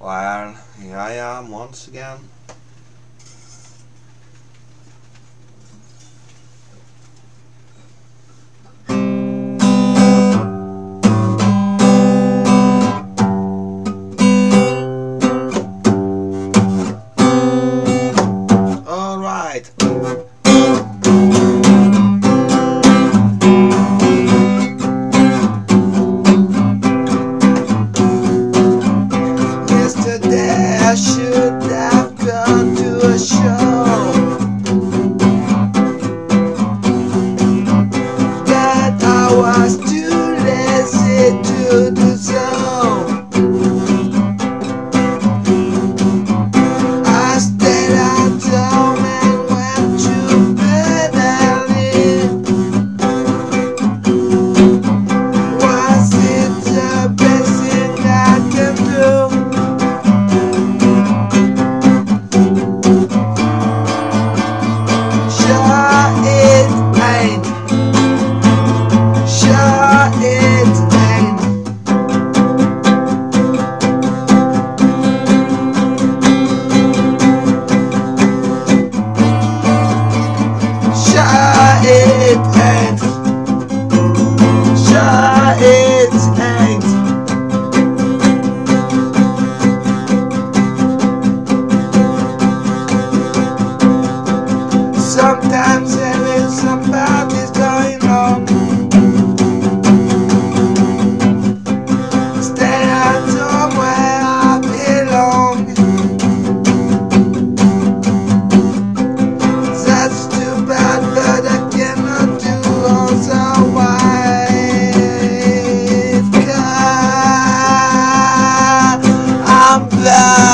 Well, here I am once again. Alright. Yesterday I should have gone to a show, but I was too lazy to do so. I stayed at home and went to bed early. Was it the best thing I can do? Sure it ain't. Sure it ain't. Sure it ain't. Sure it ain't. Sometimes there is somebody's going wrong. Stay at home where I belong. That's too bad, but I cannot do otherwise. 'Cause I'm blind.